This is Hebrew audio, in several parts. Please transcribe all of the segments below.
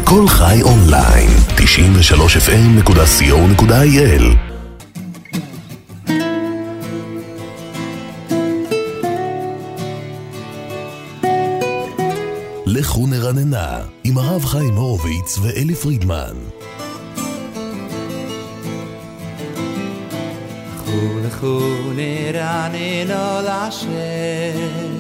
כל חי אונליין, 93fm.co.il. לכו נרננה, עם הרב חיים הורוביץ ואלי פרידמן. לכו נרננה להשם,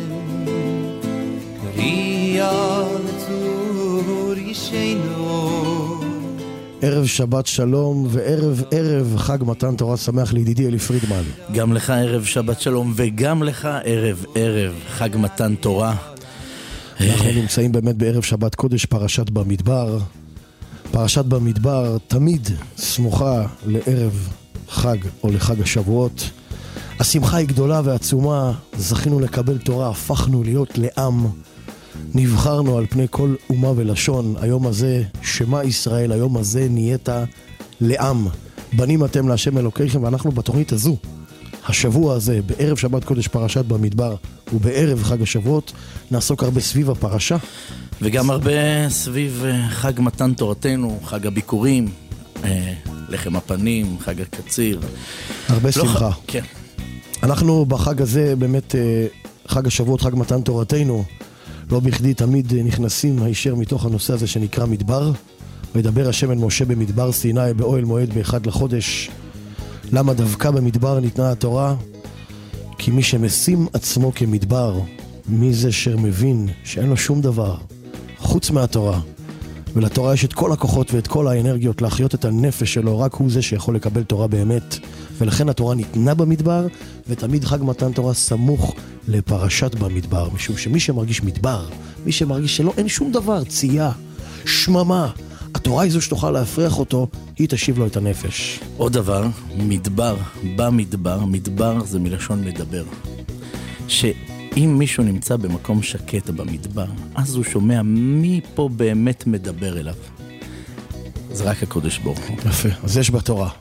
קריאה לצור ישנו. ערב שבת שלום וערב חג מתן תורה שמח לידידי אלי פרידמן. גם לך ערב שבת שלום וגם לך ערב חג מתן תורה. אנחנו נמצאים באמת בערב שבת קודש, פרשת במדבר. פרשת במדבר תמיד סמוכה לערב חג או לחג השבועות. השמחה היא גדולה ועצומה, זכינו לקבל תורה, הפכנו להיות לעם, נבחרנו על פני כל אומה ולשון. היום הזה שמה ישראל, היום הזה נהיית לעם. בנים אתם להשם אלוקיכם, ואנחנו בתוכנית הזו, השבוע הזה, בערב שבת קודש פרשת במדבר ובערב חג השבועות, נעסוק הרבה סביב הפרשה. וגם הרבה סביב חג מתן תורתנו, חג הביקורים, לחם הפנים, חג הקציר. הרבה שמחה. כן. אנחנו בחג הזה, באמת חג השבועות, חג מתן תורתנו, לא בכדי תמיד נכנסים הישר מתוך הנושא הזה שנקרא מדבר. וידבר השם אל משה במדבר סיני באוהל מועד באחד לחודש. למה דווקא במדבר ניתנה התורה? כי מי שמשים עצמו כמדבר, מי זה שמבין שאין לו שום דבר חוץ מהתורה, ולתורה יש את כל הכוחות ואת כל האנרגיות להחיות את הנפש שלו, רק הוא זה שיכול לקבל תורה באמת. ולכן התורה ניתנה במדבר, ותמיד חג מתן תורה סמוך לפרשת במדבר, משום שמי שמרגיש מדבר, מי שמרגיש שלא אין שום דבר, צייה, שממה, התורה היא זו שתוכל להפריח אותו, היא תשיב לו את הנפש. עוד דבר, מדבר, במדבר, מדבר זה מלשון מדבר. שאם מישהו נמצא במקום שקט במדבר, אז הוא שומע מי פה באמת מדבר אליו. זה רק הקודש ברוך הוא. יפה, אז יש בתורה.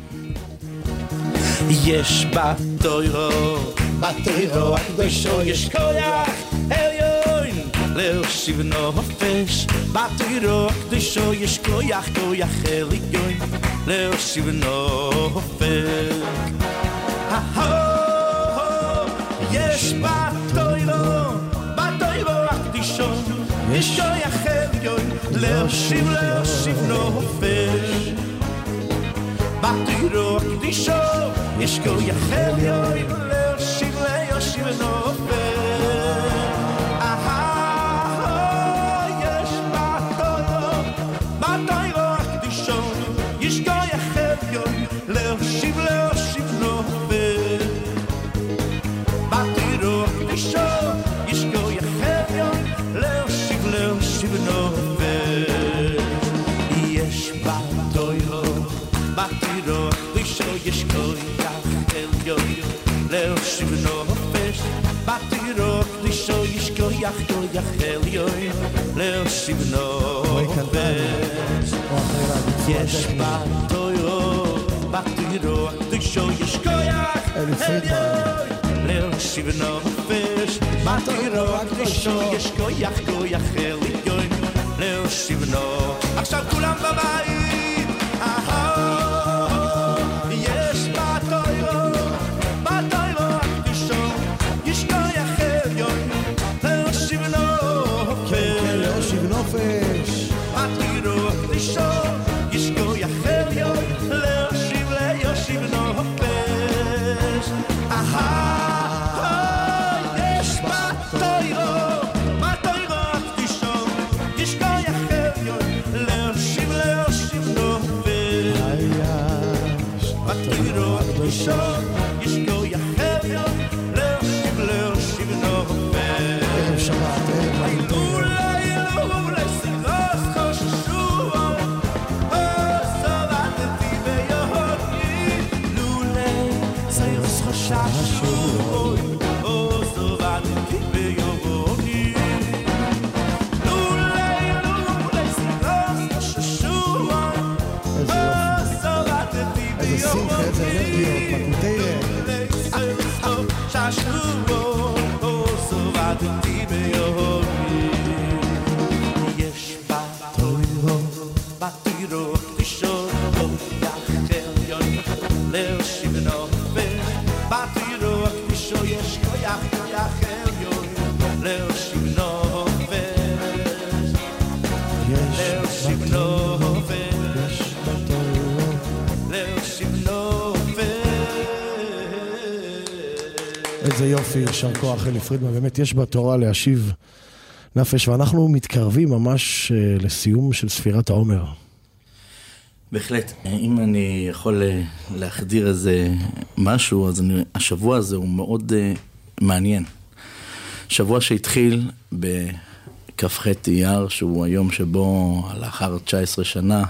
יש בתוירו הקדושו יש כוח עליון להושיב נופש. בתוירו הקדושו יש כוח עליון להושיב נופש. יש בתוירו הקדושו יש כוח עליון להושיב נופש. בתוירו הקדושו יש כוח עליון להושיב נופש. יש בתוירו הקדושו יש כוח עליון להושיב נופש. בתוירו הקדושו יש כוח עליון להושיב נופש. יש בתוירו הקדושו יש כוח עליון להושיב נופש. בתוירו הקדושו יש כוח עליון להושיב נופש. יש בתוירו הקדושו יש כוח עליון להושיב נופש. בתוירו הקדושו יש כוח עליון להושיב נופש. עכשיו כולם בבית, יש בתוירו הקדושו יש כוח עליון להושיב נופש. בתוירו הקדושו יש כוח עליון להושיב נופש. יש בתוירו הקדושו יש כוח עליון להושיב נופש. בתוירו הקדושו יש כוח עליון להושיב נופש. ערב שבת, ערב אולי סירוס חוששו סבתתי ביוני. לולי סירוס חוששו סבתתי ביוני. לולי סירוס חוששו סבתתי ביוני. איזה שמחה, איזה אנרגיות, מקוטרת. יש בתוירו יופי, יישר כוח אלי פרידמן, באמת יש בתורה להשיב נפש, ואנחנו מתקרבים ממש לסיום של ספירת העומר. בהחלט, אם אני יכול להחדיר איזה משהו, אז השבוע הזה הוא מאוד מעניין. שבוע שהתחיל בכ"ח אייר, שהוא היום שבו לאחר 19 שנה,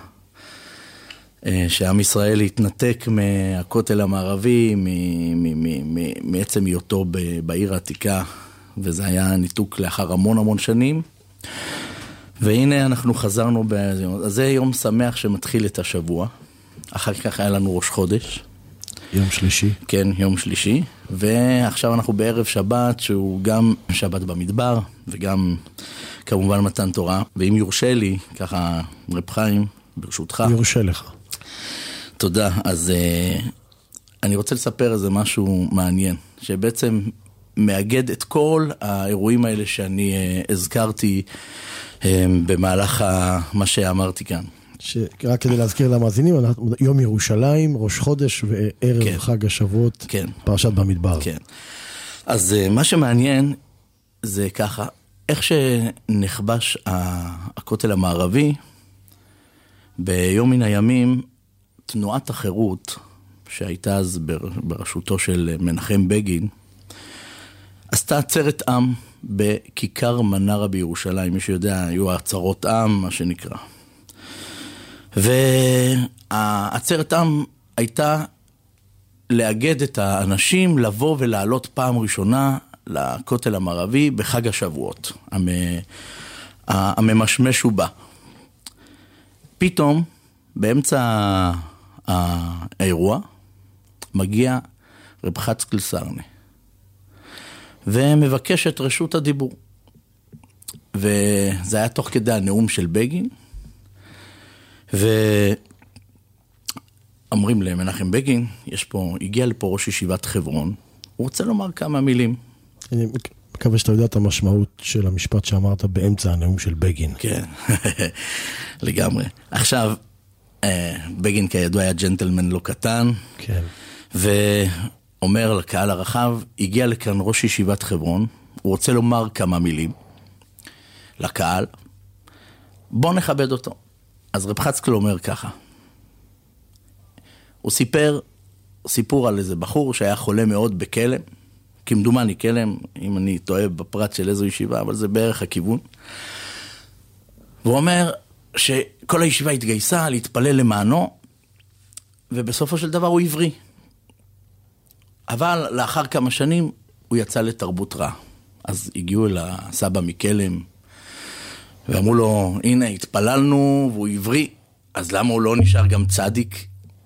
שעם ישראל התנתק מהכותל המערבי, מעצם היותו בעיר העתיקה, וזה היה ניתוק לאחר המון שנים. והנה אנחנו חזרנו, אז זה יום שמח שמתחיל את השבוע. אחר כך היה לנו ראש חודש. יום שלישי. כן, יום שלישי. ועכשיו אנחנו בערב שבת, שהוא גם שבת במדבר, וגם כמובן מתן תורה. ואם יורשה לי, ככה רב חיים, ברשותך. יורשה לך. תודה. אז אני רוצה לספר איזה משהו מעניין, שבעצם מאגד את כל האירועים האלה שאני הזכרתי במהלך מה שאמרתי כאן. רק כדי להזכיר למאזינים, יום ירושלים, ראש חודש וערב כן. חג השבועות, כן. פרשת במדבר. כן. אז מה שמעניין זה ככה, איך שנחבש הכותל המערבי, ביום מן הימים, תנועת החירות, שהייתה אז בראשותו של מנחם בגין, עשתה עצרת עם בכיכר מנרה בירושלים. מי שיודע, היו עצרות עם, מה שנקרא. והעצרת עם הייתה לאגד את האנשים, לבוא ולעלות פעם ראשונה לכותל המערבי בחג השבועות. הממשמש ובא. פתאום, באמצע האירוע, מגיע רב חצקאל סרנה. ומבקש את רשות הדיבור. וזה היה תוך כדי הנאום של בגין, ואומרים למנחם בגין, הגיע לפה ראש ישיבת חברון, הוא רוצה לומר כמה מילים. אני מקווה שאתה יודע את המשמעות של המשפט שאמרת באמצע הנאום של בגין. כן, לגמרי. עכשיו, בגין כידוע היה ג'נטלמן לא קטן, כן. אומר לקהל הרחב, הגיע לכאן ראש ישיבת חברון, הוא רוצה לומר כמה מילים לקהל, בוא נכבד אותו. אז רב חצקאל אומר ככה, הוא סיפר סיפור על איזה בחור שהיה חולה מאוד בכלם, כמדומני כלם, אם אני טועה בפרט של איזו ישיבה, אבל זה בערך הכיוון. והוא אומר שכל הישיבה התגייסה להתפלל למענו, ובסופו של דבר הוא עברי. אבל לאחר כמה שנים הוא יצא לתרבות רע. אז הגיעו אל הסבא מכלם, ואמרו לו, הנה, התפללנו והוא עברי, אז למה הוא לא נשאר גם צדיק?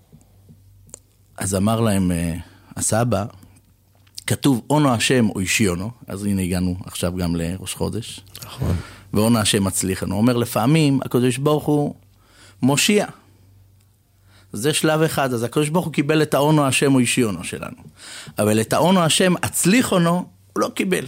אז אמר להם הסבא, כתוב, אונו השם או אישיונו, אז הנה הגענו עכשיו גם לראש חודש. נכון. ואונו השם מצליחנו. הוא אומר, לפעמים הקדוש ברוך הוא מושיע. זה שלב אחד, אז הקדוש ברוך הוא קיבל את האונו השם או אישיונו שלנו. אבל את האונו השם הצליחונו, הוא לא קיבל.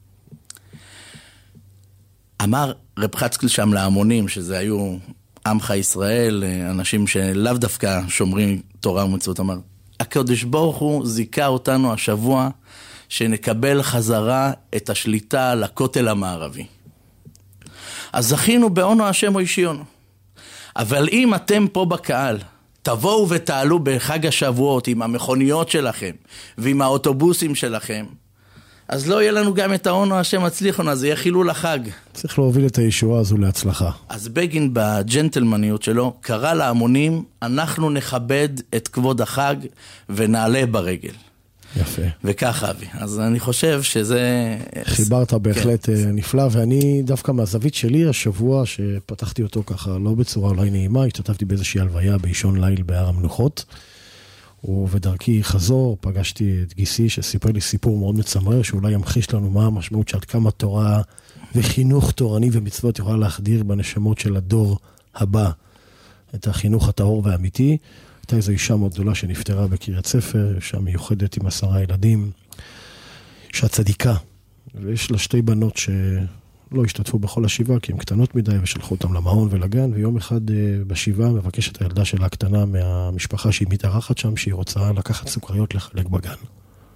אמר רב חצקאל שם להמונים, שזה היו עמך ישראל, אנשים שלאו דווקא שומרים תורה ומצוות, אמר, הקדוש ברוך הוא זיכה אותנו השבוע, שנקבל חזרה את השליטה על הכותל המערבי. אז זכינו באונו השם או אישיונו. אבל אם אתם פה בקהל, תבואו ותעלו בחג השבועות עם המכוניות שלכם, ועם האוטובוסים שלכם, אז לא יהיה לנו גם את האונו השם הצליחון, אז יהיה חילול החג. צריך להוביל את הישועה הזו להצלחה. אז בגין בג'נטלמניות שלו, קרא להמונים, אנחנו נכבד את כבוד החג ונעלה ברגל. יפה. וככה אבי. אז אני חושב שזה... חיברת בהחלט כן. נפלא, ואני דווקא מהזווית שלי השבוע, שפתחתי אותו ככה לא בצורה אולי נעימה, השתתפתי באיזושהי הלוויה באישון ליל בהר המנוחות, ובדרכי חזור פגשתי את גיסי שסיפר לי סיפור מאוד מצמרר, שאולי ימחיש לנו מה המשמעות שעד כמה תורה וחינוך תורני ומצוות יכולה להחדיר בנשמות של הדור הבא, את החינוך הטהור והאמיתי. הייתה איזו אישה מאוד גדולה שנפטרה בקריית ספר, אישה מיוחדת עם 10 ילדים, אישה צדיקה, ויש לה 2 בנות שלא השתתפו בכל השבעה, כי הן קטנות מדי, ושלחו אותם למעון ולגן, ויום אחד בשבעה מבקשת הילדה שלה הקטנה מהמשפחה שהיא מתארחת שם, שהיא רוצה לקחת סוכריות לחלק בגן.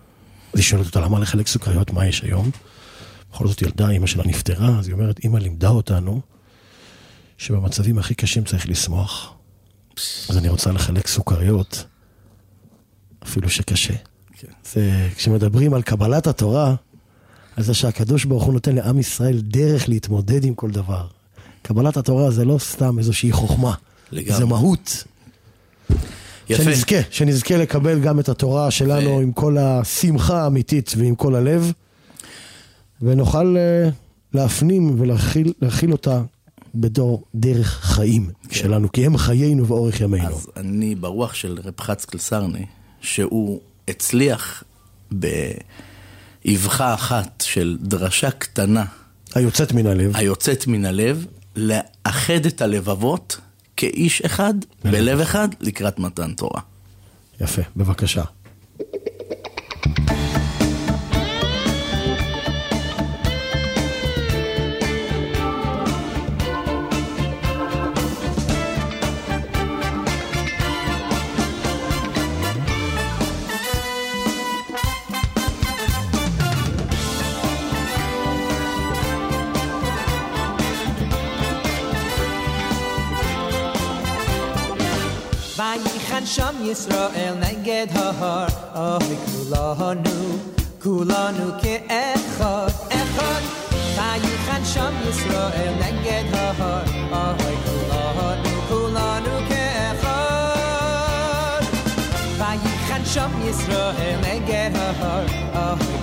אז היא שואלת אותה, למה לחלק סוכריות, מה יש היום? בכל זאת ילדה, אמא שלה נפטרה, אז היא אומרת, אמא לימדה אותנו, שבמצבים הכי קשים צריך לשמוח. אז אני רוצה לחלק סוכריות, אפילו שקשה. זה, כשמדברים על קבלת התורה, על זה שהקדוש ברוך הוא נותן לעם ישראל דרך להתמודד עם כל דבר. קבלת התורה זה לא סתם איזושהי חוכמה, זה מהות. יפה. שנזכה לקבל גם את התורה שלנו עם כל השמחה האמיתית ועם כל הלב, ונוכל להפנים ולהכיל אותה בתור דרך חיים שלנו, כי הם חיינו ואורך ימינו. אז אני ברוח של רב חצקאל סרני, שהוא הצליח באבחה אחת של דרשה קטנה, היוצאת מן הלב, לאחד את הלבבות כאיש אחד, בלב אחד, לקראת מתן תורה. יפה, בבקשה. ויחן שם ישראל נגד ההר, אוי כולנו כאחד, אחד. ויחן שם ישראל נגד ההר, אוי כולנו כאחד. ויחן שם ישראל נגד ההר, אוי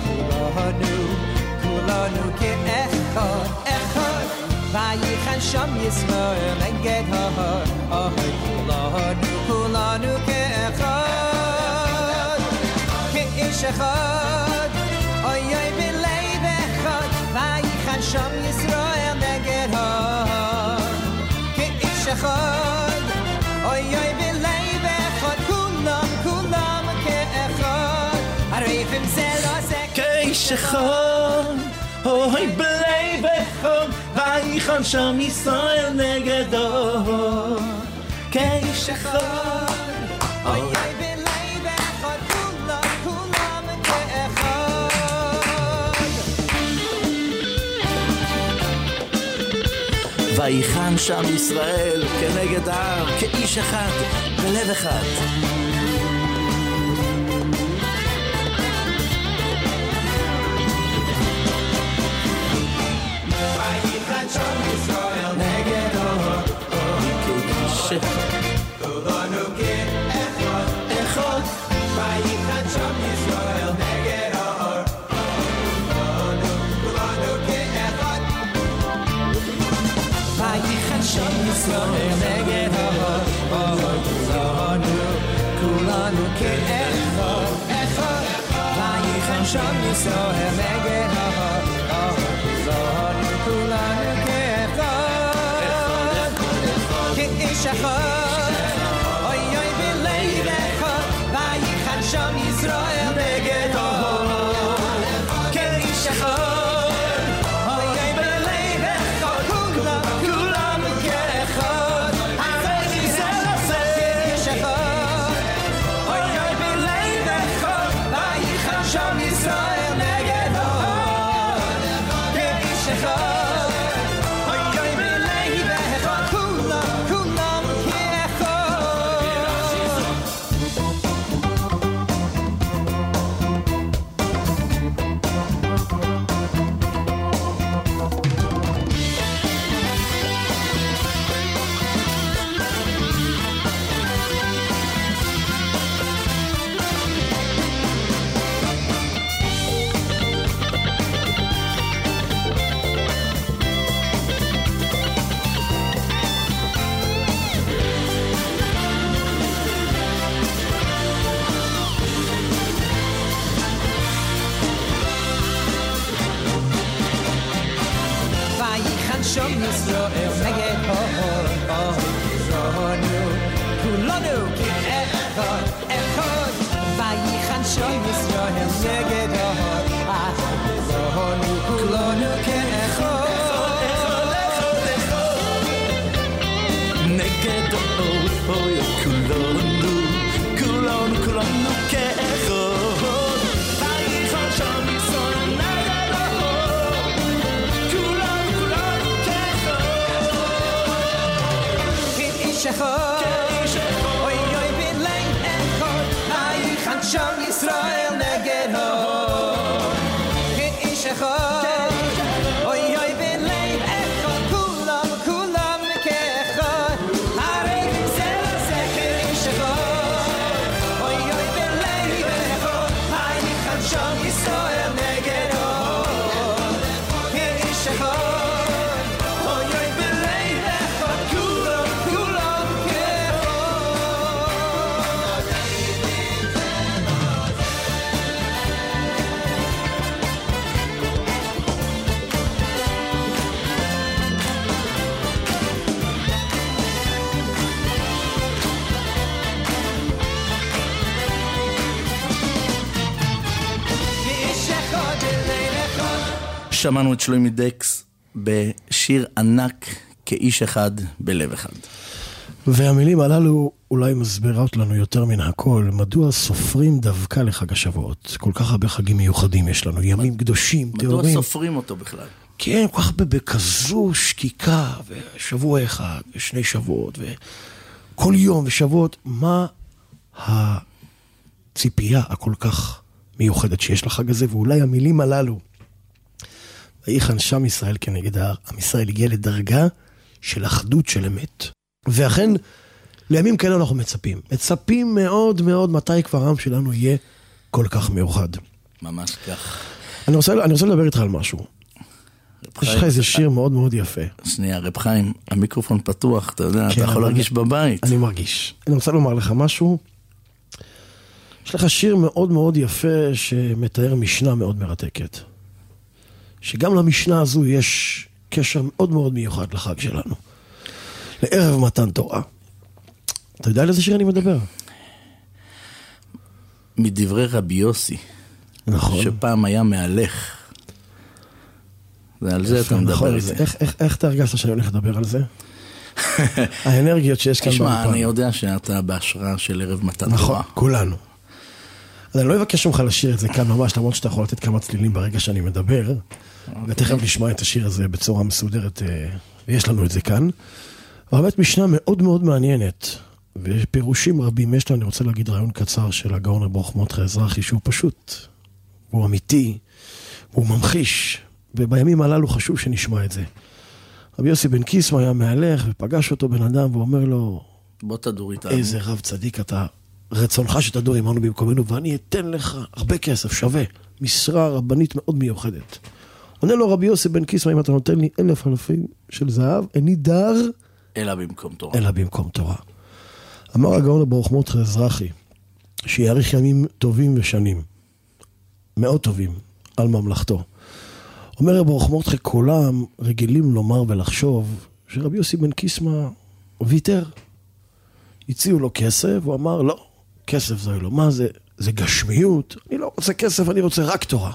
כולנו כאחד, אחד. ויחן שם ישראל נגד ההר, אוי כולנו כאחד, כאיש אחד, אוי אוי בלב אחד. ויחן שם ישראל נגד ההר, כאיש אחד, אוי אוי בלב אחד. כולם כאחד, הרפם זה לא זה כאיש אחד, אוי בלב אחד. ויחן שם ישראל נגד ההר, כאיש אחד, אוי אוי בלב אחד. כולם כאחד. ויחן שם ישראל כנגד ההר, כאיש אחד, בלב אחד. ויחן שם ישראל נגד ההר, כאיש אחד, כולנו כאחד, אחד. ויחן שם ישראל נגד ההר, כולנו כאחד. ויחן שם ישראל נגד ההר, כולנו כאחד, אחד. ויחן שם ישראל נגד ההר, כולנו כאחד, כאיש אחד, אוי אוי בלב אחד. ויחן שם ישראל נגד ההר, כאיש אחד, אוי אוי בלב אחד. כולם כאחד, הרי זה לזה כאיש אחד, אוי אוי בלב אחד. ויחן שם ישראל נגד ההר, כאיש אחד, אוי אוי בלב אחד. כולם שם ישראל נגד ההר, כולנו כאחד, אחד. ויחן שם ישראל נגד ההר, כולנו כאחד, נגד ההר, כולנו כאחד. ויחן כאיש אחד אוי אוי בלב אחד היכן שם ישראל נגד הוד כאיש אחד אוי אוי בלב אחד כולם כולם כאחד הרי זה לזה כאיש אחד אוי אוי בלב אחד היכן שם ישראל נגד הוד כאיש אחד שמענו את שלומי דקס בשיר ענק כאיש אחד בלב אחד. והמילים הללו אולי מסבירות לנו יותר מן הכל, מדוע סופרים דווקא לחג השבועות. כל כך הרבה חגים מיוחדים יש לנו, ימים קדושים, תיאורים. מדוע סופרים אותו בכלל? כן, כל כך בכזו שקיקה, ושבוע אחד, ושני שבועות, וכל יום ושבועות, מה הציפייה הכל כך מיוחדת שיש לחג הזה, ואולי המילים הללו, ויחן שם ישראל כנגד ההר, עם ישראל הגיע לדרגה של אחדות של אמת. ואכן, לימים כאלה אנחנו מצפים מאוד מאוד מתי כבר העם שלנו יהיה כל כך מאוחד. ממש כך. אני רוצה לדבר איתך על משהו. יש לך איזה שיר מאוד מאוד יפה. שנייה, רב חיים, המיקרופון פתוח, אתה יודע, אתה יכול להרגיש בבית. אני מרגיש. אני רוצה לומר לך משהו. יש לך שיר מאוד מאוד יפה שמתאר משנה מאוד מרתקת. שגם למשנה הזו יש קשר מאוד מאוד מיוחד לחג שלנו. לערב מתן תורה. אתה יודע על איזה שיר אני מדבר? מדברי רבי יוסי. נכון. שפעם היה מהלך. ועל זה אתה מדבר איתי. איך אתה הרגשת שאני הולך לדבר על זה? האנרגיות שיש כאן באופן. תשמע, אני יודע שאתה בהשראה של ערב מתן תורה. נכון, כולנו. אז אני לא אבקש ממך לשיר את זה כאן ממש, למרות שאתה יכול לתת כמה צלילים ברגע שאני מדבר, ותכף נשמע את השיר הזה בצורה מסודרת, ויש לנו את זה כאן. אבל באמת משנה מאוד מאוד מעניינת, ופירושים רבים יש לה. אני רוצה להגיד רעיון קצר של הגאון ברוך מרדכי אזרחי, שהוא פשוט, הוא אמיתי, הוא ממחיש, ובימים הללו חשוב שנשמע את זה. רבי יוסי בן קיסמא היה מהלך, ופגש אותו בן אדם, ואומר לו, בוא תדור איתנו. איזה רב צדיק אתה, רצונך שתדור עמנו במקומנו, ואני אתן לך הרבה כסף, שווה, משרה רבנית מאוד מיוחדת. עונה לו רבי יוסי בן קיסמא, אם אתה נותן לי 1,000 אלפים של זהב, איני דר אלא במקום תורה. אלא במקום תורה. אמר הגאון ברוך מרדכי אזרחי, שיאריך ימים טובים ושנים, מאוד טובים, על ממלכתו. אומר ברוך מרדכי, כולם רגילים לומר ולחשוב, שרבי יוסי בן קיסמא ויתר. הציעו לו כסף, הוא אמר, לא, כסף זה לא. מה זה? זה גשמיות. אני לא רוצה כסף, אני רוצה רק תורה.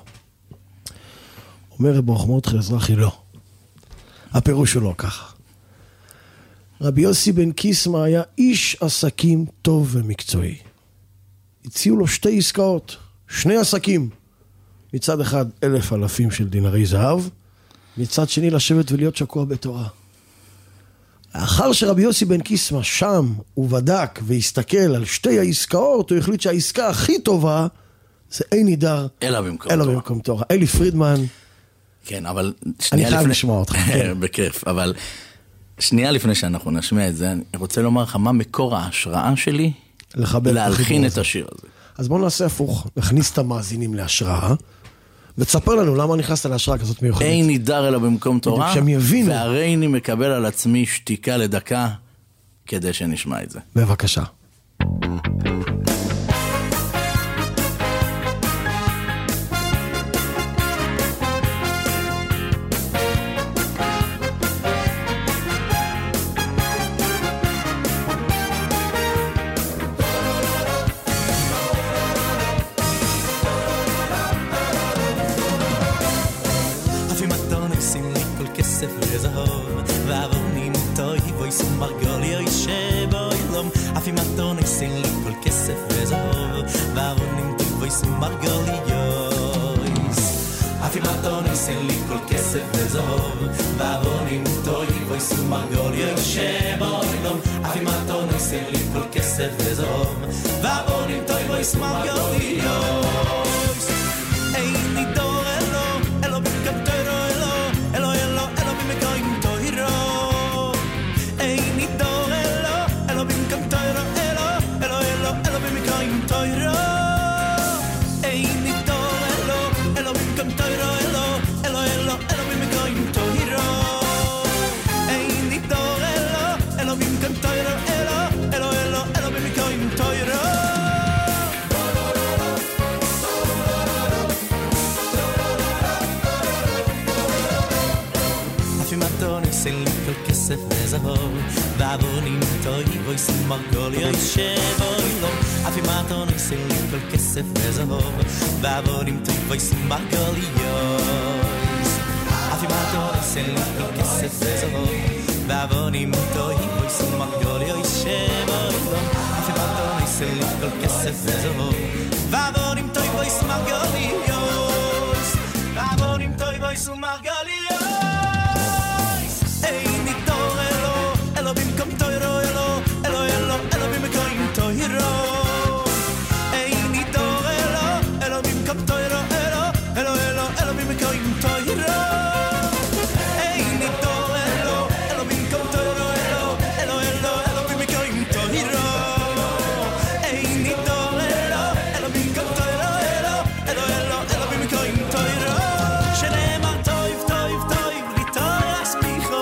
אומר ברוך מרדכי אזרחי, לא. הפירוש הוא לא ככה. רבי יוסי בן קיסמא היה איש עסקים טוב ומקצועי. הציעו לו 2 עסקאות, 2 עסקים. מצד אחד 1,000 אלפים של דינרי זהב, מצד שני לשבת ולהיות שקוע בתורה. לאחר שרבי יוסי בן קיסמא שם הוא בדק והסתכל על 2 העסקאות, הוא החליט שהעסקה הכי טובה זה איני דר אלא במקום תורה. אלי פרידמן. כן, אבל אני חייב לשמוע אותך. בכיף, אבל שנייה לפני שאנחנו נשמע את זה, אני רוצה לומר לך מה מקור ההשראה שלי להלחין את השיר הזה. אז בואו נעשה הפוך, נכניס את המאזינים להשראה, ותספר לנו למה נכנסת להשראה כזאת מיוחדת. איני דר אלא במקום תורה, והרי אני מקבל על עצמי שתיקה לדקה, כדי שנשמע את זה. בבקשה. Mangolio, Sheboy, אילום אפי מתון עושים לי כל כסף וזום ועבונים טוי בו ישמח גאוליוס איני דור אלו במקם תוירו אלו במקוים תוירו איני דור אלו במקם תוירו אלו במקוים תוירו איני דור אלו במקם תוירו אלו במקוים תוירו איני דור אלו במקם תוירו אלו במקוים תוירו עושים לי כל כסף וזהוב ועבונים טוי וישמח גאוליוס שבוי לו אפי מתון עושים לי כל כסף וזהוב ועבונים טוי וישמח גאוליוס אפי מתון עושים לי כל כסף וזהוב ועבונים טוי וישמח גאוליוס שבוי לו אפי מתון עושים לי כל כסף וזהוב ועבונים טוי וישמח גאוליוס ועבונים טוי וישמח גאוליוס איני דור אלו במקום תוירו אלו במקוים תוירו איני דור אלו במקום תוירו אלו במקוים תוירו איני דור אלו במקום תוירו אלו במקוים תוירו איני דור אלו במקום תוירו אלו במקוים תוירו שנאמר טויב טויב טויב ליטוי אספיחו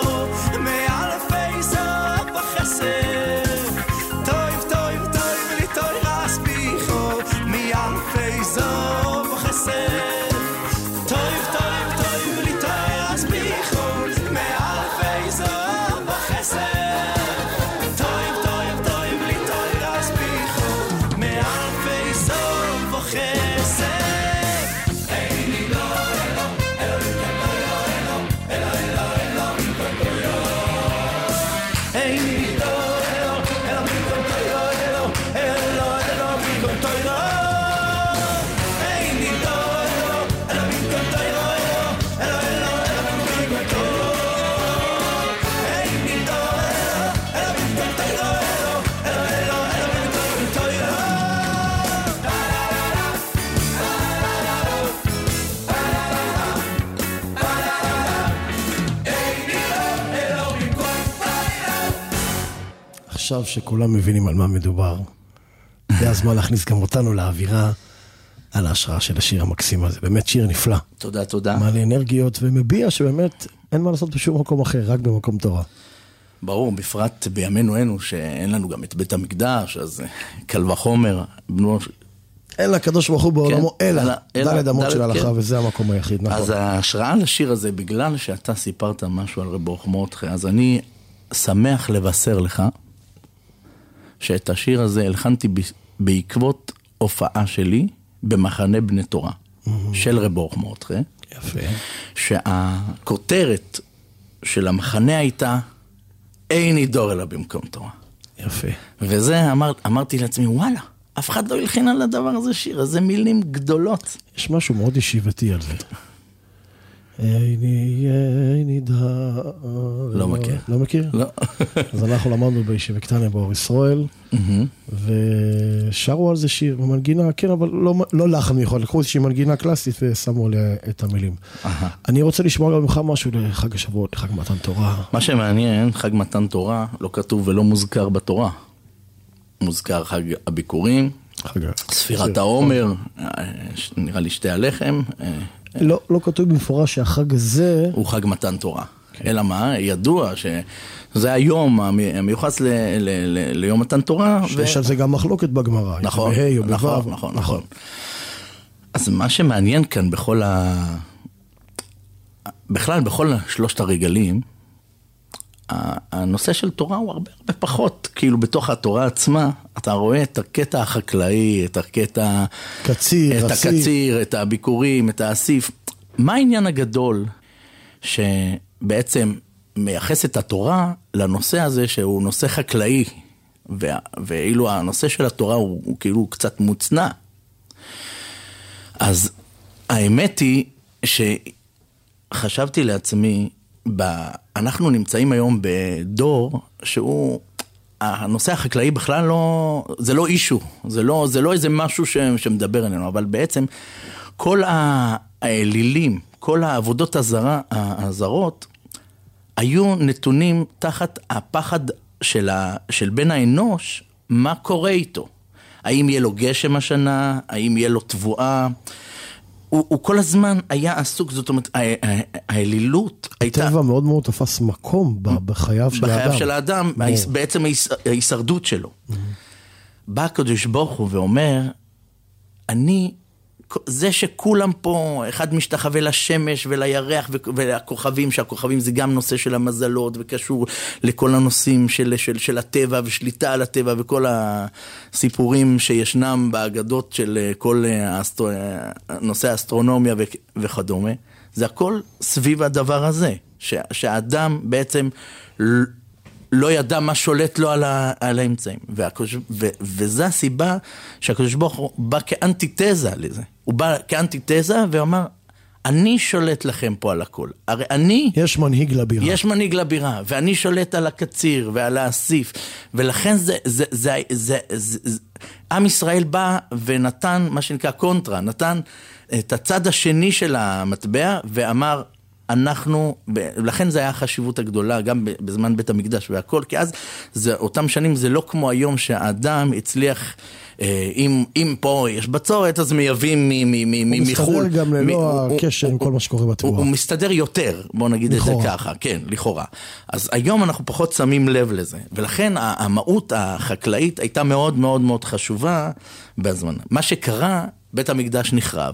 עכשיו שכולם מבינים על מה מדובר, זה הזמן להכניס גם אותנו לאווירה על ההשראה של השיר המקסים הזה. באמת שיר נפלא. תודה, תודה. מלא אנרגיות ומביע שבאמת אין מה לעשות בשום מקום אחר, רק במקום תורה. ברור, בפרט בימינו אנו שאין לנו גם את בית המקדש, אז קל וחומר, בנו... אין לה קדוש ברוך הוא בעולמו, אלא דלת אמות של ההלכה, וזה המקום היחיד, נכון. אז ההשראה לשיר הזה, בגלל שאתה סיפרת משהו על רב ברוך מרדכי, אז אני שמח לבשר לך, שאת השיר הזה הלחנתי בעקבות הופעה שלי, במחנה בני תורה, של רב ברוך מרדכי. יפה. שהכותרת של המחנה הייתה, איני דור אלא במקום תורה. יפה. וזה אמרתי לעצמי, וואלה, אף אחד לא הלחין על הדבר הזה שיר, אז זה מילים גדולות. יש משהו מאוד ישיבתי על זה. איני דור. לא מכיר. לא מכיר? לא. אז אנחנו למדנו בישיבה קטנה באור ישראל, ושרו על זה שיר במנגינה, כן, אבל לא לחן מיוחד, לקחו איזושהי מנגינה קלאסית ושמו עליה את המילים. אני רוצה לשמוע גם ממך משהו לחג השבועות, לחג מתן תורה. מה שמעניין, חג מתן תורה לא כתוב ולא מוזכר בתורה. מוזכר חג הביקורים, ספירת העומר, נראה לי שתי הלחם. לא כתוב במפורש שהחג הזה... הוא חג מתן תורה. אלא מה? ידוע שזה היום המיוחס ליום מתן תורה. שיש על זה גם מחלוקת בגמרא. נכון, נכון. אז מה שמעניין כאן בכלל בכל שלושת הרגלים, הנושא של תורה הוא הרבה פחות, כאילו בתוך התורה עצמה, אתה רואה את הקטע החקלאי, את הקטע... הקציר, את הביקורים, את האסיף. מה העניין הגדול שבעצם מייחס את התורה לנושא הזה שהוא נושא חקלאי, ואילו הנושא של התורה הוא כאילו קצת מוצנע. אז האמת היא שחשבתי לעצמי, אנחנו נמצאים היום בדור שהוא הנושא החקלאי בכלל לא, זה לא אישו, זה לא איזה משהו שמדבר עלינו, אבל בעצם כל האלילים, כל העבודות הזרות, היו נתונים תחת הפחד של בן האנוש, מה קורה איתו? האם יהיה לו גשם השנה? האם יהיה לו תבואה? הוא כל הזמן היה עסוק, זאת אומרת, האלילות הייתה... הטבע מאוד מאוד תפס מקום בחייו של האדם. בחייו של האדם, בעצם ההישרדות שלו. בא הקדוש ברוך הוא ואומר, זה שכולם פה, אחד משתחווה לשמש ולירח ולכוכבים, שהכוכבים זה גם נושא של המזלות וקשור לכל הנושאים של הטבע ושליטה על הטבע וכל הסיפורים שישנם באגדות של כל נושא האסטרונומיה וכדומה. זה הכל סביב הדבר הזה, שהאדם בעצם לא ידע מה שולט לו על האמצעים. וזה הסיבה שהקדוש ברוך הוא בא כאנטיתזה לזה. הוא בא כאנטיתזה ואומר, אני שולט לכם פה על הכל. הרי יש מנהיג לבירה. יש מנהיג לבירה, ואני שולט על הקציר ועל האסיף. ולכן עם ישראל בא ונתן, מה שנקרא קונטרה, נתן את הצד השני של המטבע, ואמר, לכן זה היה החשיבות הגדולה, גם בזמן בית המקדש והכל, כי אז אותם שנים זה לא כמו היום שהאדם הצליח, אם פה יש בצורת, אז מייבאים מחול. הוא מסתדר גם ללא הקשר עם כל מה שקורה בתבואה. הוא מסתדר יותר, בוא נגיד את זה ככה, כן, לכאורה. אז היום אנחנו פחות שמים לב לזה, ולכן המהות החקלאית הייתה מאוד מאוד מאוד חשובה בזמן. מה שקרה, בית המקדש נחרב.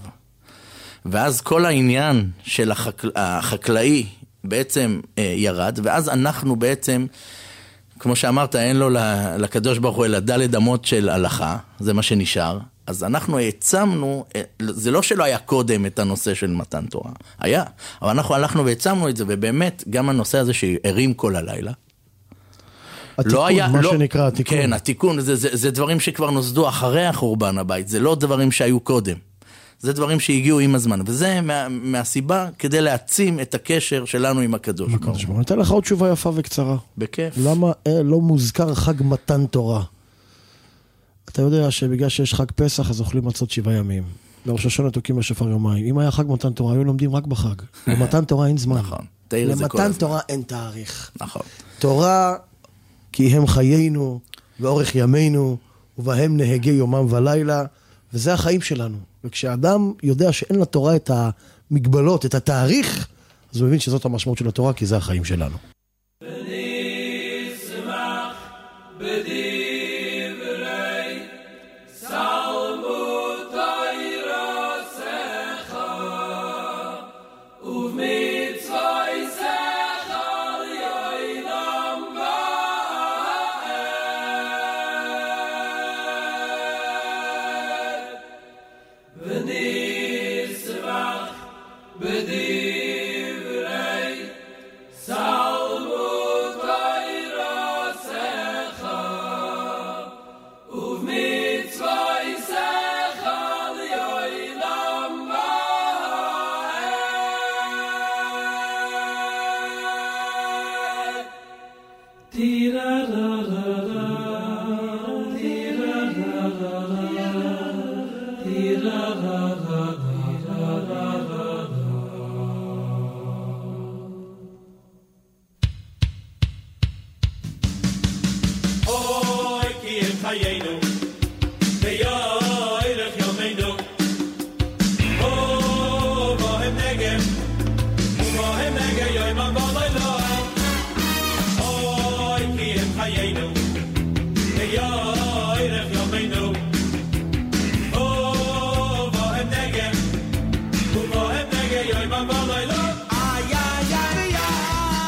ואז כל העניין של החקלאי בעצם ירד, ואז אנחנו בעצם, כמו שאמרת, אין לו לקדוש ברוך הוא אלא דלת אמות של הלכה, זה מה שנשאר, אז אנחנו העצמנו, זה לא שלא היה קודם את הנושא של מתן תורה, היה, אבל אנחנו הלכנו והעצמנו את זה, ובאמת גם הנושא הזה שהרים כל הלילה, התיקון, לא היה, מה שנקרא התיקון. כן, התיקון, זה דברים שכבר נוסדו אחרי החורבן הבית, זה לא דברים שהיו קודם. זה דברים שהגיעו עם הזמן, וזה מהסיבה כדי להעצים את הקשר שלנו עם הקדוש ברוך הוא. נתן לך עוד תשובה יפה וקצרה. בכיף. למה לא מוזכר חג מתן תורה? אתה יודע שבגלל שיש חג פסח, אז אוכלים מצות 7 ימים. לראש השנה תוקים בשופר יומיים. אם היה חג מתן תורה, היו לומדים רק בחג. למתן תורה אין זמן. נכון. למתן תורה אין תאריך. נכון. תורה, כי הם חיינו, ואורך ימינו, ובהם נהגי יומם ולילה, וזה החיים שלנו. וכשאדם יודע שאין לתורה את המגבלות, את התאריך, אז הוא מבין שזאת המשמעות של התורה, כי זה החיים שלנו.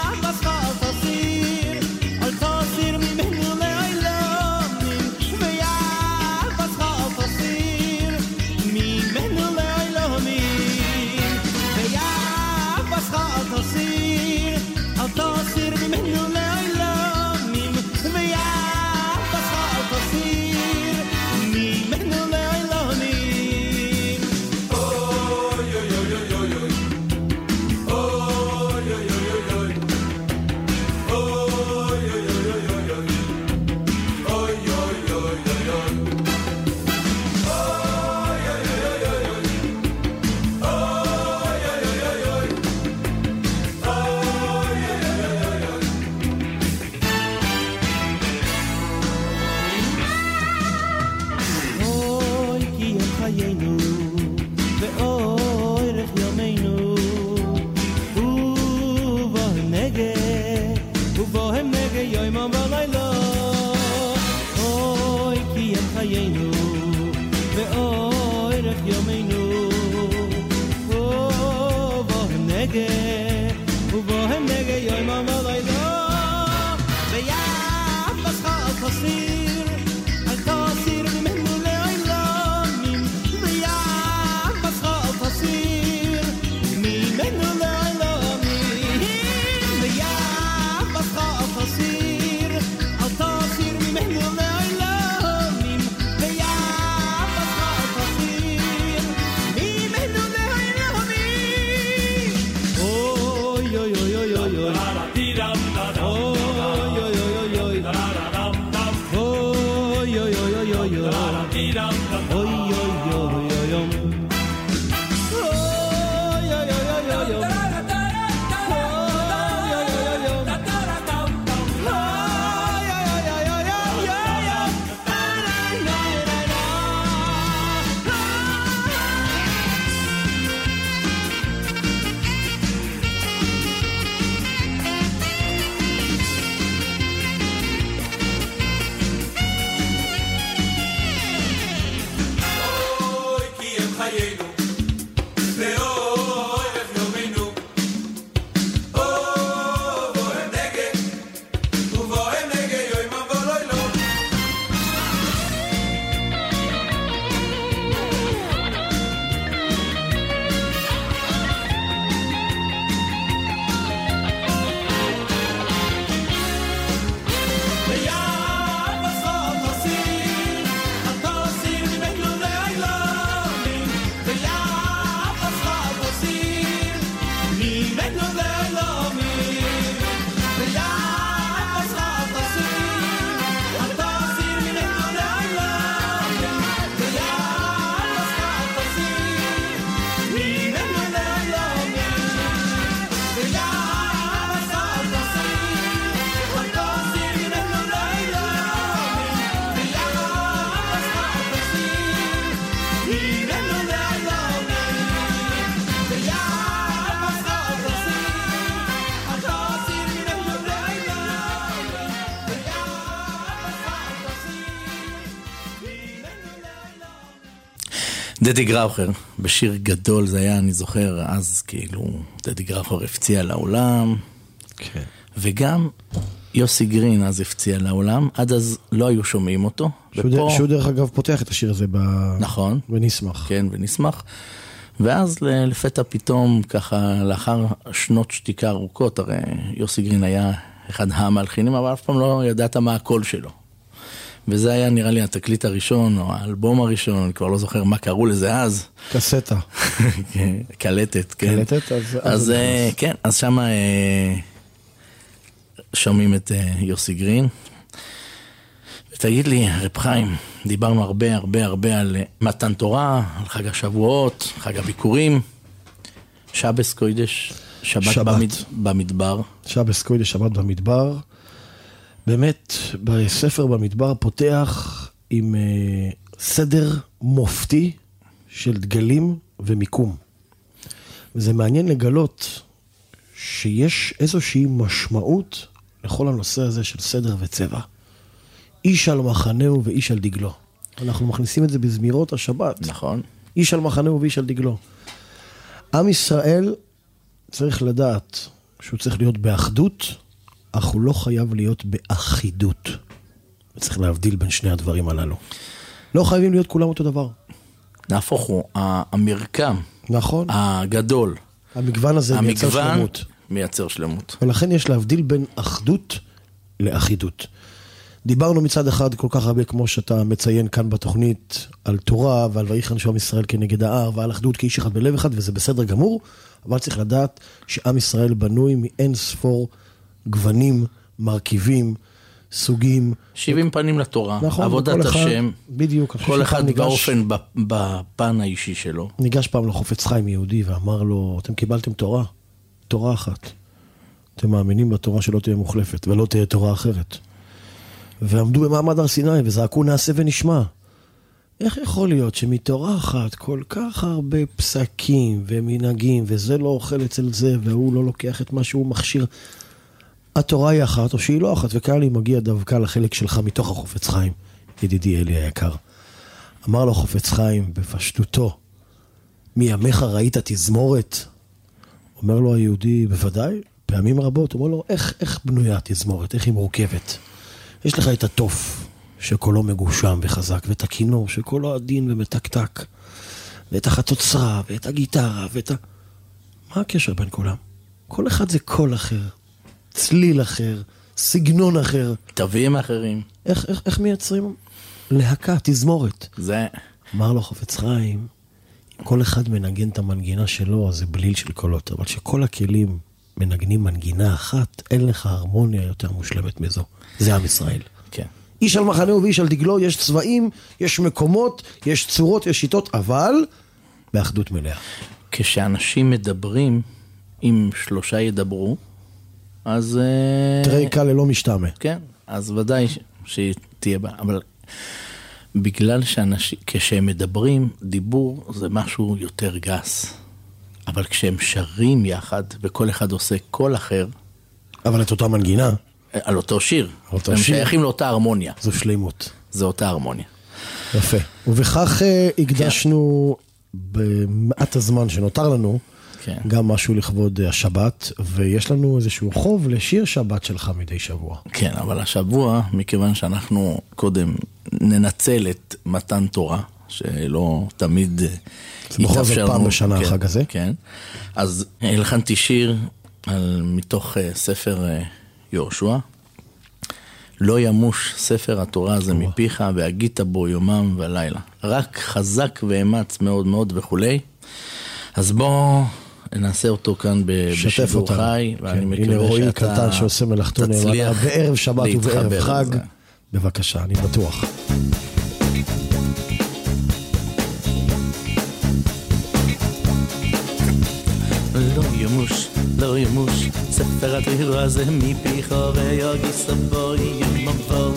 Yeah. חיינו ואורך ימינו ובוהם נגה יומם ולילה אוי כי הם חיינו ואורך ימינו ובוהם נגה יומם ולילה ויעם בסך אל תסיר ממנו לעולמים ויעם בסך אל תסיר ממנו לעולמים ויעם בסך אל תסיר ממנו לעולמים ויעם בסך אל תסיר ממנו לעולמים אוי אוי אוי אוי אוי אוי דדי גראוכר, בשיר גדול זה היה, אני זוכר, אז כאילו דדי גראוכר הפציע לעולם, כן. וגם יוסי גרין אז הפציע לעולם, עד אז לא היו שומעים אותו. שהוא דרך אגב פותח את השיר הזה נכון. ונשמח. כן, ונשמח. ואז לפתע פתאום, ככה לאחר שנות שתיקה ארוכות, הרי יוסי גרין היה אחד המלחינים, אבל אף פעם לא ידעת מה הקול שלו. וזה היה נראה לי התקליט הראשון, או האלבום הראשון, אני כבר לא זוכר מה קראו לזה אז. קסטה. קלטת, כן. קלטת, אז כן, אז שמה שומעים את יוסי גרין. ותגיד לי, רב חיים, דיברנו הרבה על מתן תורה, על חג השבועות, חג הביקורים, שבס קוידש, שבת במדבר. שבס קוידש, שבת במדבר. באמת, בספר במדבר פותח עם סדר מופתי של דגלים ומיקום. וזה מעניין לגלות שיש איזושהי משמעות לכל הנושא הזה של סדר וצבע. איש על מחנהו ואיש על דגלו. אנחנו מכניסים את זה בזמירות השבת. נכון. איש על מחנהו ואיש על דגלו. עם ישראל צריך לדעת שהוא צריך להיות באחדות, אך הוא לא חייב להיות באחידות. צריך להבדיל בין שני הדברים הללו. לא חייבים להיות כולם אותו דבר. נהפוך הוא, המרקם. נכון. הגדול. המגוון הזה מייצר שלמות. מייצר שלמות. ולכן יש להבדיל בין אחדות לאחידות. דיברנו מצד אחד כל כך הרבה, כמו שאתה מציין כאן בתוכנית, על תורה ועל ויחן שעם ישראל כנגד ההר, ועל אחדות כאיש אחד בלב אחד, וזה בסדר גמור, אבל צריך לדעת שעם ישראל בנוי מאין ספור גוונים, מרכיבים, סוגים. 70 פנים לתורה, נכון, עבודת השם, בדיוק, כל אחד באופן, בפן האישי שלו. ניגש פעם לחופץ חיים יהודי ואמר לו, אתם קיבלתם תורה, תורה אחת. אתם מאמינים בתורה שלא תהיה מוחלפת, ולא תהיה תורה אחרת. ועמדו במעמד הר סיני וזעקו נעשה ונשמע. איך יכול להיות שמתורה אחת כל כך הרבה פסקים ומנהגים, וזה לא אוכל אצל זה, והוא לא לוקח את מה שהוא מכשיר, התורה היא אחת, או שהיא לא אחת, וכאן אני מגיע דווקא לחלק שלך מתוך החופץ חיים, ידידי אלי היקר. אמר לו חופץ חיים בפשטותו, מימיך ראית תזמורת? אומר לו היהודי, בוודאי, פעמים רבות, אומר לו, איך בנויה תזמורת, איך היא מורכבת? יש לך את התוף, שקולו מגושם וחזק, ואת הכינור, שקולו עדין ומתקתק, ואת החצוצרה, ואת הגיטרה, מה הקשר בין כולם? כל אחד זה קול אחר, צליל אחר, סגנון אחר. תווים אחרים. איך מייצרים להקה, תזמורת? זה... אמר לו חופץ חיים, כל אחד מנגן את המנגינה שלו, אז זה בליל של קולות, אבל שכל הכלים מנגנים מנגינה אחת, אין לך הרמוניה יותר מושלמת מזו. זה עם ישראל. כן. איש על מחנהו ואיש על דגלו, יש צבעים, יש מקומות, יש צורות, יש שיטות, אבל באחדות מלאה. כשאנשים מדברים, אם שלושה ידברו, אז... תראי קל ללא משתמע. כן, אז ודאי שתהיה בה, אבל בגלל שאנשים, כשהם מדברים, דיבור זה משהו יותר גס. אבל כשהם שרים יחד, וכל אחד עושה קול אחר... אבל את אותה מנגינה. על אותו שיר. אותו הם שיר. שייכים לאותה הרמוניה. זו שלימות. זו אותה הרמוניה. יפה. ובכך הקדשנו במעט הזמן שנותר לנו, כן. גם משהו לכבוד השבת, ויש לנו איזשהו חוב לשיר שבת שלך מדי שבוע. כן, אבל השבוע, מכיוון שאנחנו קודם ננצל את מתן תורה, שלא תמיד בכל זאת פעם בשנה כן, החג הזה. כן. אז הלחנתי שיר מתוך ספר יהושע. לא ימוש ספר התורה הזה מפיך, והגית בו יומם ולילה. רק חזק ואמץ מאוד מאוד וכולי. אז בוא נעשה אותו כאן בשידור חי, ואני מקווה שאתה שעושה מלאכתו נאמנה בערב שבת ובערב חג. בבקשה, אני בטוח. לא ימוש ספר התורה הזה מפיך ויגיס בו ימבל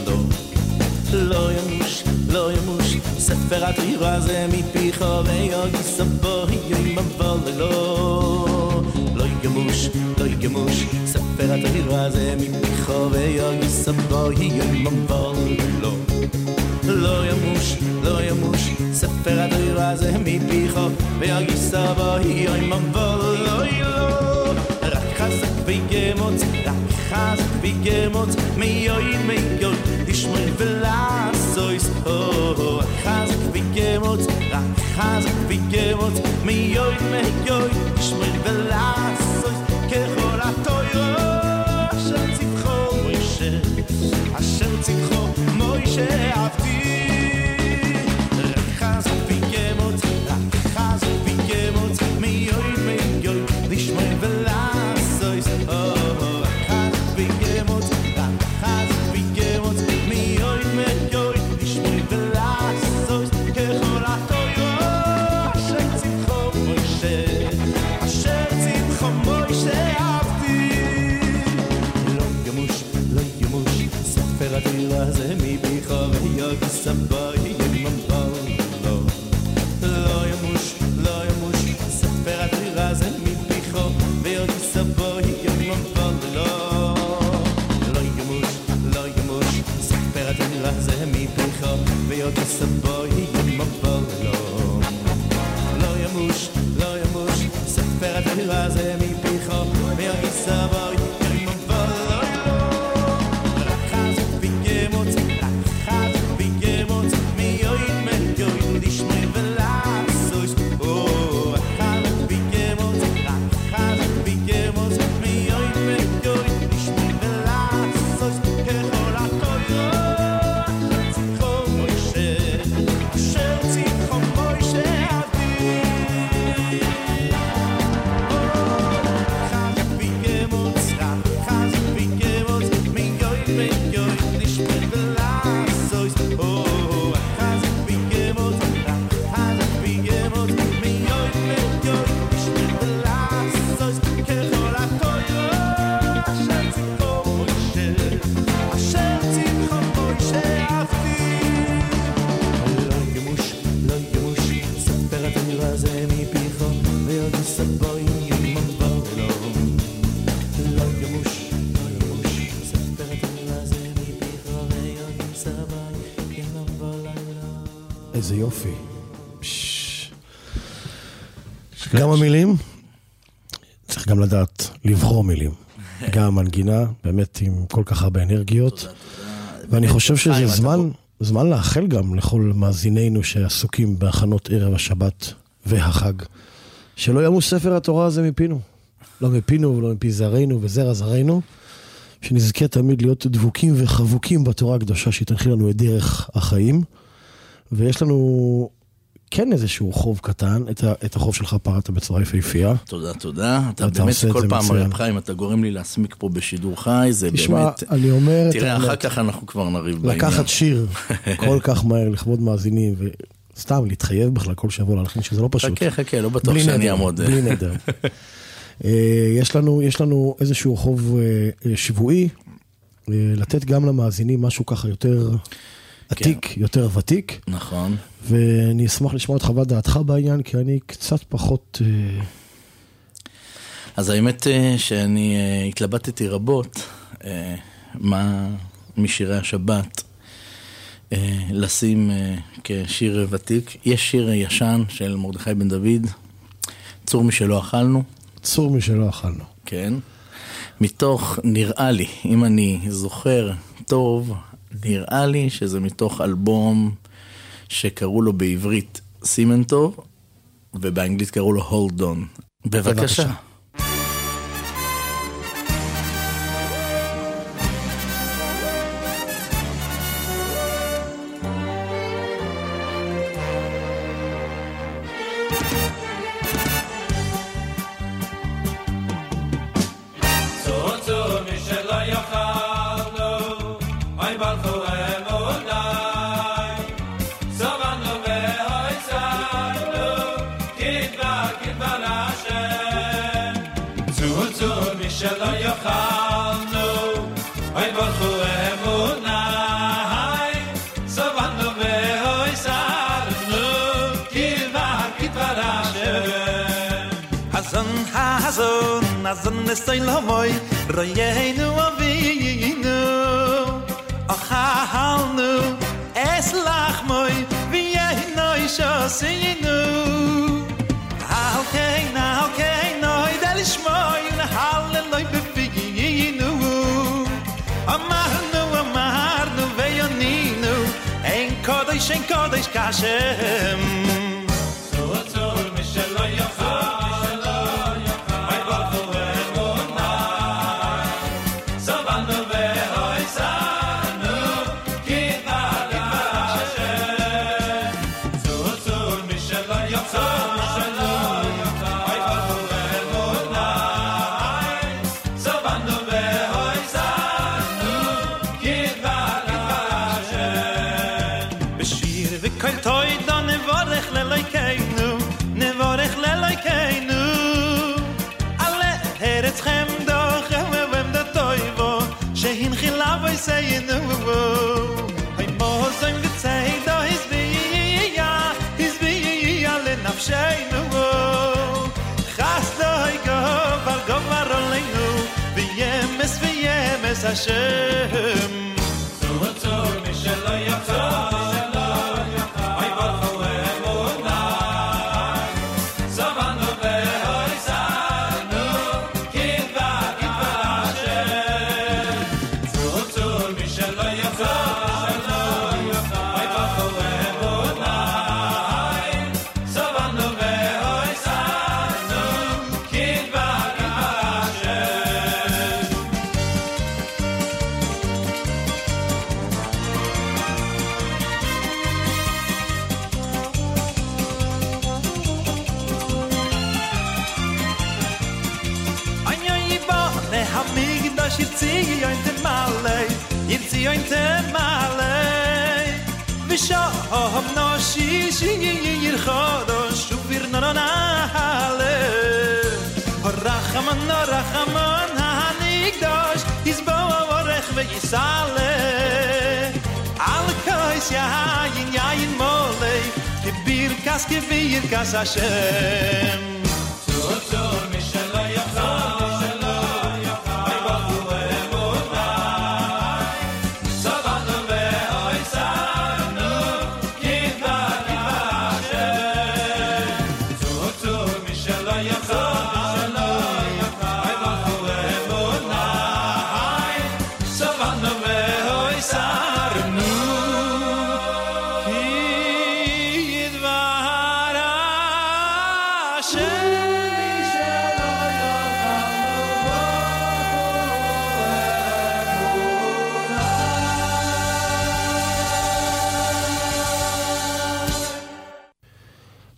לא ימוש ספר התורה הזה מפיך ויגיס בו ימבל לא ימוש ספר התורה הזה מפיך ויגיס בו ימבל לא ימוש ספר התורה הזה מפיך ויגיס בו ימבל רק חזק ויגמוץ מיועד לשמור ולעשויס רק חזק ויגמוץ מיועד לשמור ולעשויס ככל התורה אשר צמחו מוישה עבדי רק חזק ויגמוץ מיועד לשמור ולעשויס זה מפיך ויגיס בו ימבל לא ימוש ספר התורה זה מפיך ויגיס בו ימבל לא ימוש ספר התורה זה מפיך ויגיס בו ימבל לא ימוש ספר התורה זה מפיך ויגיס בו Mots איזה יופי. גם המילים, צריך גם לדעת לבחור מילים. גם המנגינה, באמת עם כל כך הרבה אנרגיות. ואני חושב שזה זמן לאחל גם לכל מאזינינו שעסוקים בהכנות ערב השבת והחג. שלא ימו ספר התורה הזה מפינו. לא מפינו ולא מפי זרענו וזרע זרענו. שנזכה תמיד להיות דבוקים וחבוקים בתורה הקדושה שתנחיל לנו את דרך החיים. ויש לנו כן איזשהו חוב קטן, את החוב שלך פרעת בצורה יפהפייה. תודה, תודה. אתה באמת כל פעם הרב חיים, אתה גורם לי להסמיק פה בשידור חי, זה באמת... אני אומר... תראה, אחר כך אנחנו כבר נריב בעניין. לקחת שיר כל כך מהר לכבוד מאזינים, וסתם להתחייב בכלל כל שבוע להלחין, שזה לא פשוט. חכה, לא בטוח שאני אעמוד. בלי נדר. יש לנו איזשהו חוב שבועי, לתת גם למאזינים משהו ככה יותר עתיק, יותר ותיק. נכון. ואני אשמח לשמוע את חוות דעתך בעניין, כי אני קצת פחות... אז האמת שאני התלבטתי רבות, מה משירי השבת לשים כשיר ותיק. יש שיר ישן של מרדכי בן דוד, צור משלא אכלנו. צור משלא אכלנו. כן. מתוך, נראה לי, אם אני זוכר טוב, נראה לי שזה מתוך אלבום שקראו לו בעברית סימנטוב, ובאנגלית קראו לו Hold On. בבקשה. Azon estoy lo moy royenu avinu achalnu es lach moy vieno ishosinu okay no idelish moy na hallelujah befinu amarnu veyoninu ein kodesh kashem saying I must I'm good say do his be all in of shame khasta go val go marolenu viemes Hashem so mishelo yacha Yinte malay vishom no shir khodosh uvir nona hale rachaman hanigdosh izbo vorech veisale al kois yain molay kibir kas Hashem to mishelo yachal Give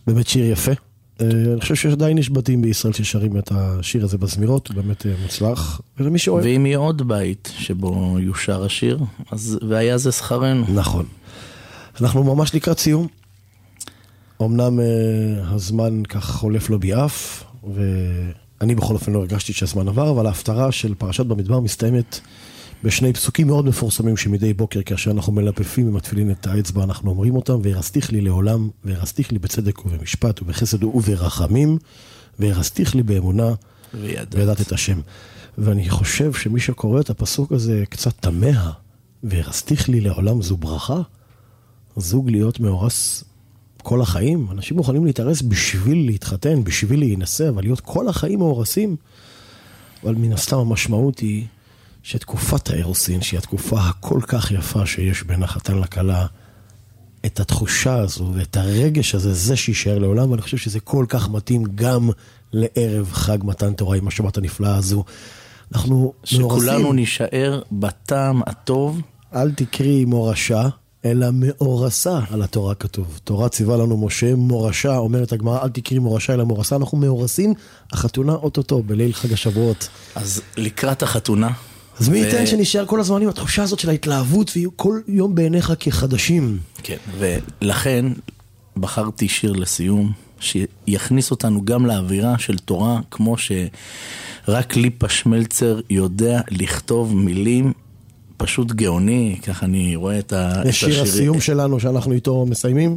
באמת שיר יפה. אני חושב שעדיין יש בתים בישראל ששרים את השיר הזה בזמירות, הוא באמת מוצלח, ולמי שאוהב. ואם יהיה עוד בית שבו יושר השיר, אז והיה זה שכרנו. נכון. אנחנו ממש לקראת סיום. אמנם הזמן כך חולף לו ביעף, ואני בכל אופן לא הרגשתי שהזמן עבר, אבל ההפטרה של פרשת במדבר מסתיימת בשני פסוקים מאוד מפורסמים שמדי בוקר, כאשר אנחנו מלפפים ומתפילין את האצבע, אנחנו אומרים אותם, והרסתיך לי לעולם, והרסתיך לי בצדק ובמשפט ובחסד וברחמים, והרסתיך לי באמונה, וידעת את השם. ואני חושב שמי שקורא את הפסוק הזה קצת תמה, והרסתיך לי לעולם זו ברכה, זוג להיות מאורס כל החיים. אנשים מוכנים להתארס בשביל להתחתן, בשביל להינשא, אבל להיות כל החיים מאורסים. אבל מן הסתם המשמעות היא שתקופת האירוסין, שהיא התקופה הכל כך יפה שיש בין החתן לכלה, את התחושה הזו ואת הרגש הזה, זה שישאר לעולם, ואני חושב שזה כל כך מתאים גם לערב חג מתן תורה עם השבת הנפלאה הזו. אנחנו שכולנו נשאר בטעם הטוב. אל תקרי מורשה, אלא מאורסה על התורה כתוב. תורה ציווה לנו משה, מורשה, אומרת הגמרא, אל תקרי מורשה אלא מאורסה. אנחנו מאורסים, החתונה אוטוטו בליל חג השבועות. אז לקראת החתונה. אז מי ייתן שנשאר כל הזמן עם התחושה הזאת של ההתלהבות, ויהיו כל יום בעיניך כחדשים. כן, ולכן בחרתי שיר לסיום, שיכניס אותנו גם לאווירה של תורה, כמו שרק ליפה שמלצר יודע לכתוב מילים, פשוט גאוני, ככה אני רואה את השיר. שיר הסיום שלנו שאנחנו איתו מסיימים.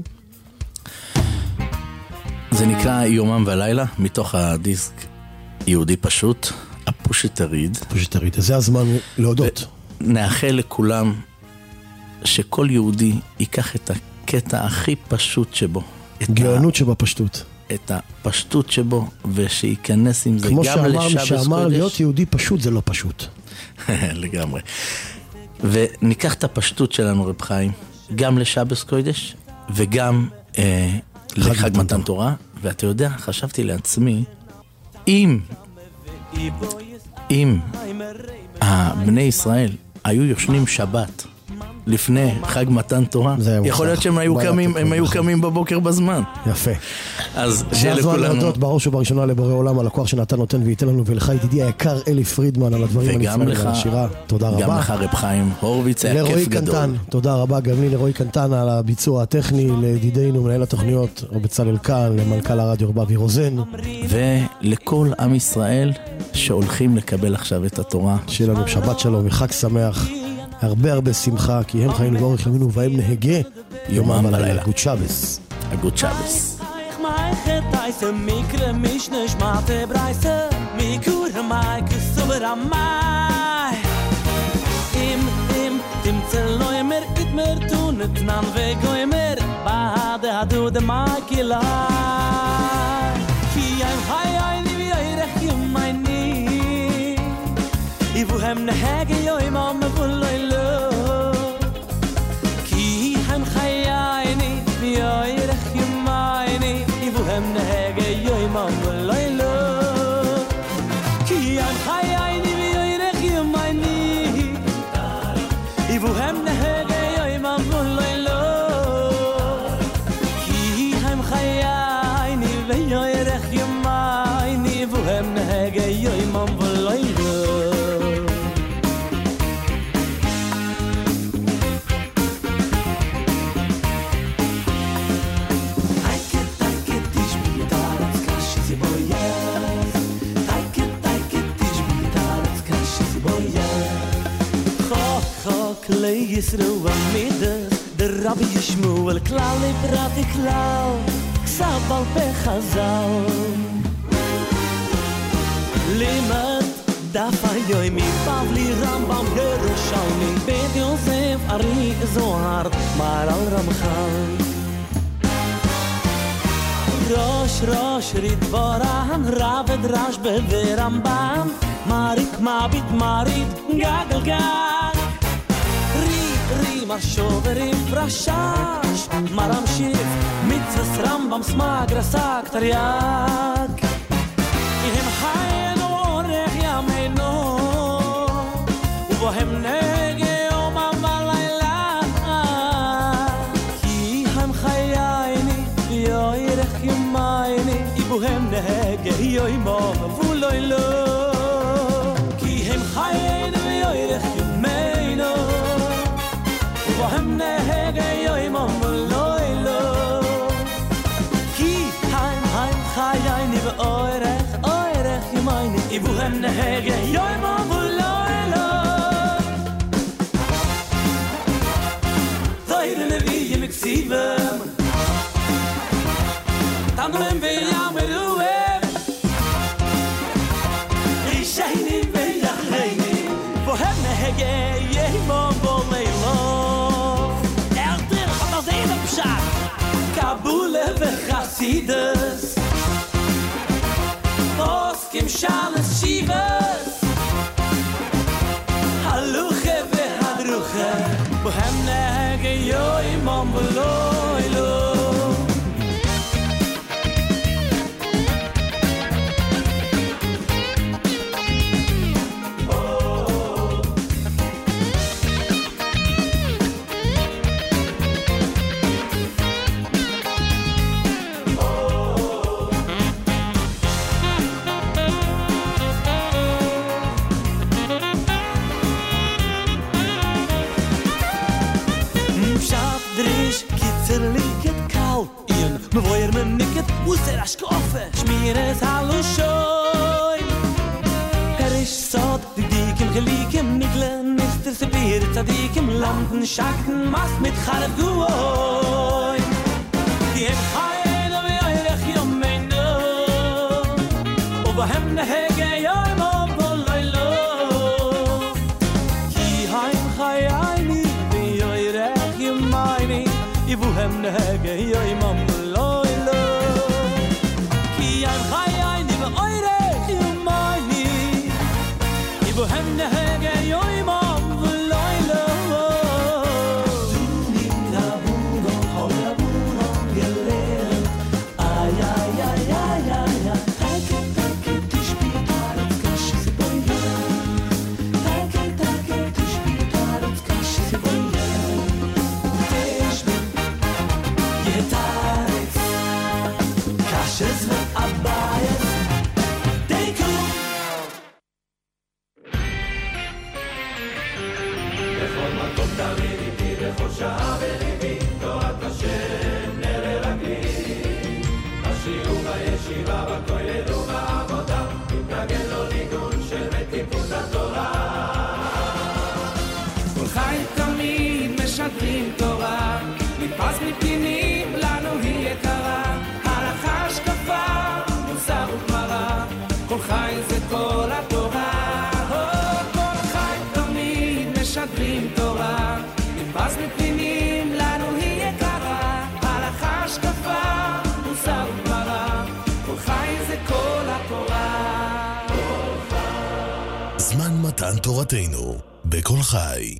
זה נקרא יומם ולילה, מתוך הדיסק יהודי פשוט, הפושטריד. פושטריד, זה הזמן להודות. נאחל לכולם שכל יהודי ייקח את הקטע הכי פשוט שבו. גאונות שבפשטות. את הפשטות שבו, ושיכנס עם זה גם לשבס קודש. כמו שאמר, להיות יהודי פשוט זה לא פשוט. לגמרי. וניקח את הפשטות שלנו רב חיים, גם לשבס קודש, וגם לחג מתן תורה. ואתה יודע, חשבתי לעצמי, אם בני ישראל היו יושנים שבת לפני חג מתן תורה, יכול להיות שהם היו קמים בבוקר בזמן. יפה. אז שיהיה לכולנו. זה הזמן להודות בראש ובראשונה לבורא עולם על הכוח שנתן נותן וייתן לנו, ולך ידידי היקר אלי פרידמן על הדברים הנפלאים והשירה. תודה רבה. גם לך רב חיים הורוביץ, היה כיף גדול. תודה רבה גם לי לרועי קנטן על הביצוע הטכני, לידידינו מנהל התוכניות בצלאל קאן, למנכ"ל הרדיו רבבי רוזן, ולכל עם ישראל שהולכים לקבל עכשיו את התורה. שיהיה לנו שבת שלום וחג שמח, הרבה שמחה, כי הם חיים לבורך ימינו והם נהגה יומם ולילה. גוד שבס. גוד שבס. Nan ve goimer ba de hadu de makilai ki I'm high I live I rech my knee ivu hem ne hage yo imam bullo ki I'm high I live I rech my knee ivu hem ne hage yo imam bullo ki I'm high I live I rech my knee ivu hem ne hage yo imam bullo Yisru amida der Rabbi Yishmuel klal ibrat klal ksab al bechazal limat dafa yomi Pavli Rambam Yerushalmi Bet Yosef Ari Zohar Mar al Ramchal Rosh Ridvaran Raved Rashbe Rambam Marik Mabit Marit Gagal Gag Marshoverim Rashash Maram Shif Mitzvah Rambam Smagra Saktariak Ihem Hayen Orech Yameinu Ubohem Nege Omam Valayla Ki Hem Chayayni Yoyrech Yom ibuhem nehege yoy mom vuloy lo ki hem khayn yoy rekh meino ibuhem nehege yoy mom vuloy lo ki heim khayn ibe oyrech meine ibuhem nehege yoy mom vuloy lo zayre nevi miksivem Tandem ve yameruwe Ishayni ve yachayni Bohem nehege yehimon boleilo Erdir chatazena pshat Kabule ve chassides Oskim shales shivas Haluche ve hadruche Bohem nehege yehimon boleilo Me voyer me niket user ashkofe shmires halu shoy Karish sod dikem gelikem niglen mister sebir tadikem landen schatten mas mit khalf guoy Kiem khayn ve ayrech yom meno Obahem nehege yom bolaylo Ki hayn khayni ve ayrech yom mayni Ibuhem nehege yom זמן מתן תורתנו בכל חי.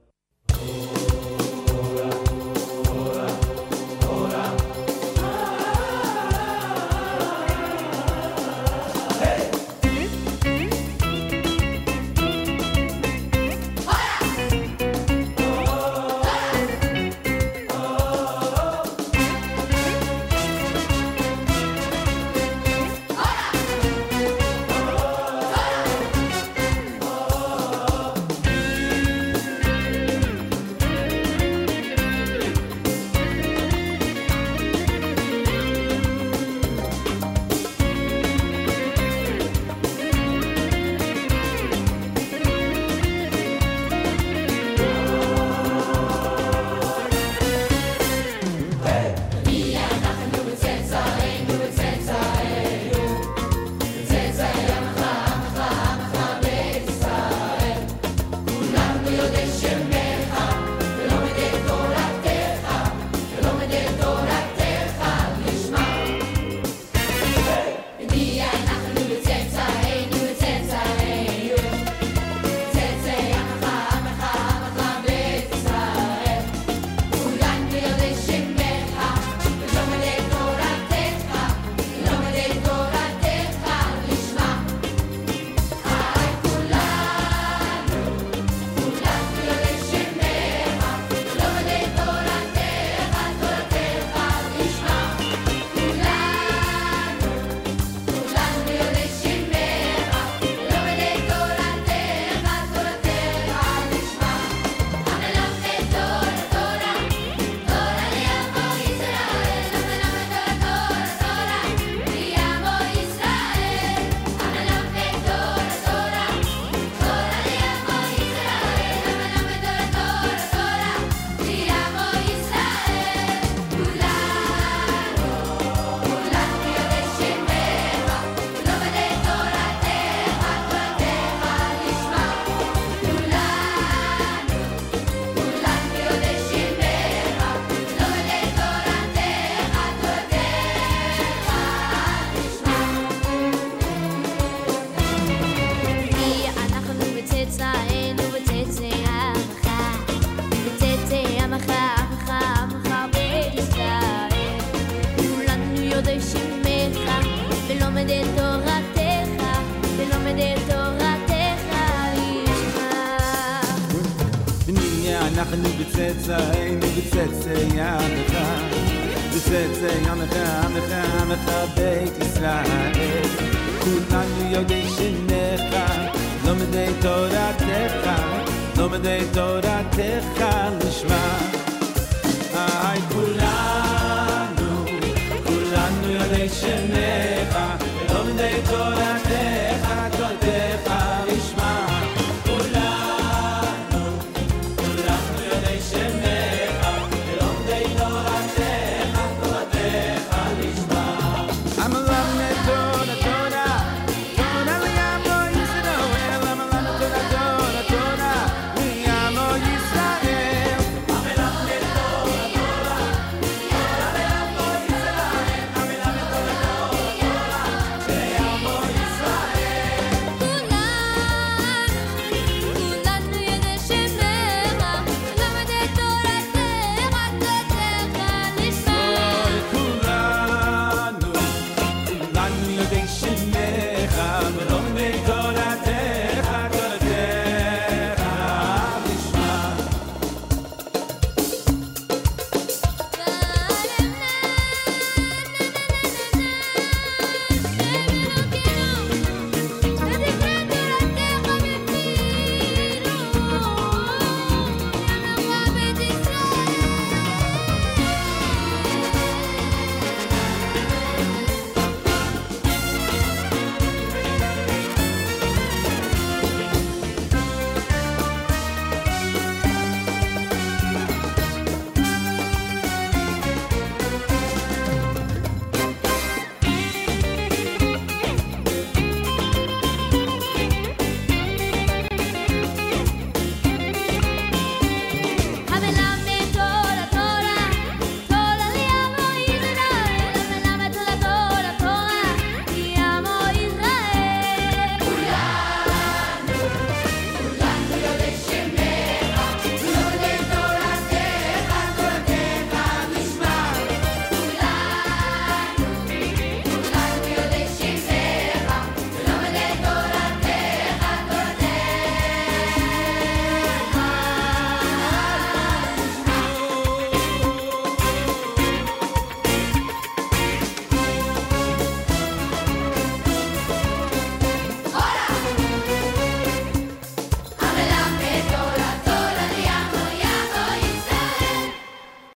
nu bezetze yancha bezetze yancha beit Israel kulanu yodei shenecha lomdei toratecha lishma ay kul